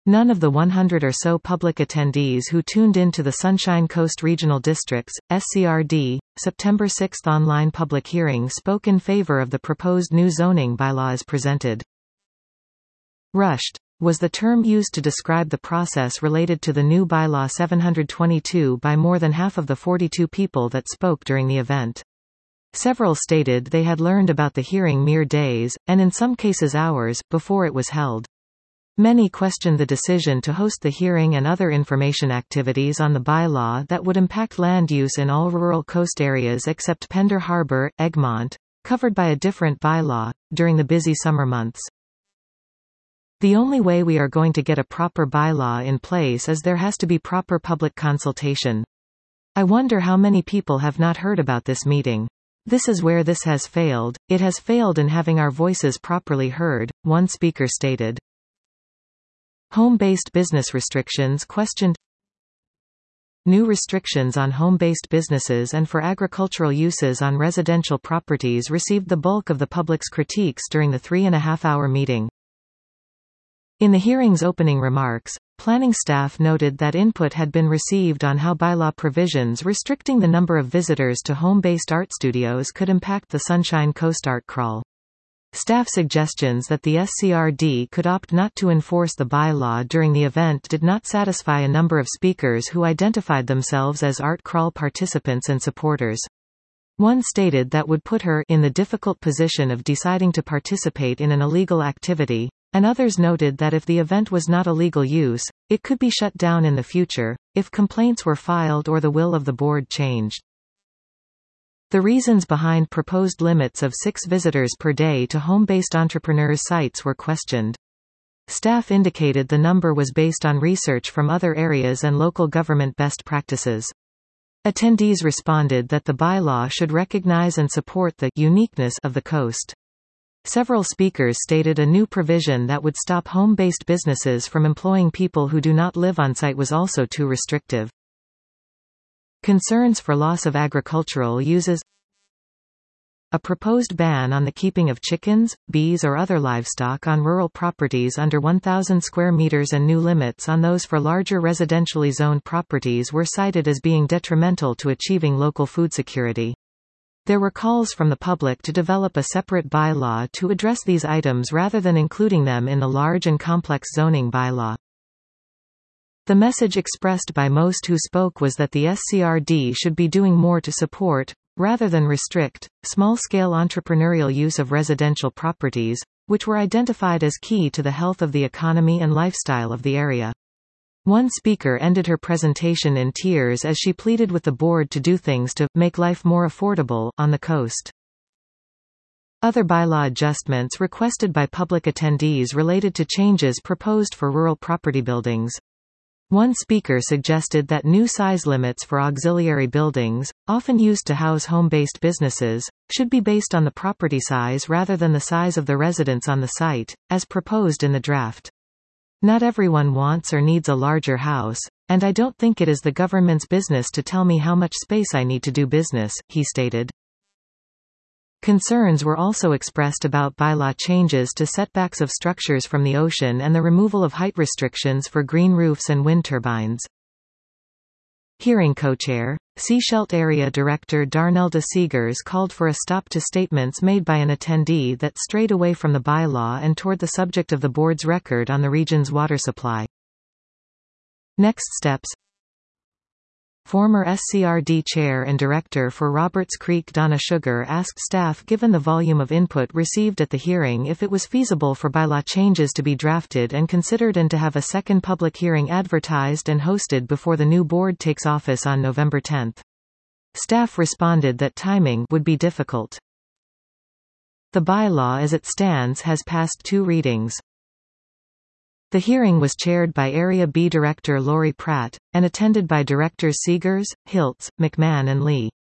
None of the 100 or so public attendees who tuned in to the Sunshine Coast Regional District's, SCRD, September 6 online public hearing spoke in favor of the proposed new zoning bylaw as presented. Rushed was the term used to describe the process related to the new bylaw 722 by more than half of the 42 people that spoke during the event. Several stated they had learned about the hearing mere days, and in some cases hours, before it was held. Many questioned the decision to host the hearing and other information activities on the bylaw that would impact land use in all rural coast areas except Pender Harbor, Egmont, covered by a different bylaw, during the busy summer months. The only way we are going to get a proper bylaw in place is there has to be proper public consultation. I wonder how many people have not heard about this meeting. This is where this has failed. It has failed in having our voices properly heard, one speaker stated. Home-based business restrictions questioned. New restrictions on home-based businesses and for agricultural uses on residential properties received the bulk of the public's critiques during the 3.5-hour meeting. In the hearing's opening remarks, planning staff noted that input had been received on how bylaw provisions restricting the number of visitors to home-based art studios could impact the Sunshine Coast Art Crawl. Staff suggestions that the SCRD could opt not to enforce the bylaw during the event did not satisfy a number of speakers who identified themselves as Art Crawl participants and supporters. One stated that would put her in the difficult position of deciding to participate in an illegal activity, and others noted that if the event was not a legal use, it could be shut down in the future, if complaints were filed or the will of the board changed. The reasons behind proposed limits of 6 visitors per day to home-based entrepreneurs' sites were questioned. Staff indicated the number was based on research from other areas and local government best practices. Attendees responded that the bylaw should recognize and support the uniqueness of the coast. Several speakers stated a new provision that would stop home-based businesses from employing people who do not live on site was also too restrictive. Concerns for loss of agricultural uses. A proposed ban on the keeping of chickens, bees or other livestock on rural properties under 1,000 square meters and new limits on those for larger residentially zoned properties were cited as being detrimental to achieving local food security. There were calls from the public to develop a separate bylaw to address these items rather than including them in the large and complex zoning bylaw. The message expressed by most who spoke was that the SCRD should be doing more to support, rather than restrict, small-scale entrepreneurial use of residential properties, which were identified as key to the health of the economy and lifestyle of the area. One speaker ended her presentation in tears as she pleaded with the board to do things to make life more affordable on the coast. Other bylaw adjustments requested by public attendees related to changes proposed for rural property buildings. One speaker suggested that new size limits for auxiliary buildings, often used to house home-based businesses, should be based on the property size rather than the size of the residents on the site, as proposed in the draft. Not everyone wants or needs a larger house, and I don't think it is the government's business to tell me how much space I need to do business, he stated. Concerns were also expressed about bylaw changes to setbacks of structures from the ocean and the removal of height restrictions for green roofs and wind turbines. Hearing co-chair, Sechelt Area Director Darnelda Seegers called for a stop to statements made by an attendee that strayed away from the bylaw and toward the subject of the board's record on the region's water supply. Next steps. Former SCRD Chair and Director for Roberts Creek Donna Sugar asked staff, given the volume of input received at the hearing, if it was feasible for bylaw changes to be drafted and considered and to have a second public hearing advertised and hosted before the new board takes office on November 10. Staff responded that timing would be difficult. The bylaw as it stands has passed 2 readings. The hearing was chaired by Area B Director Lori Pratt, and attended by Directors Seegers, Hiltz, McMahon and Lee.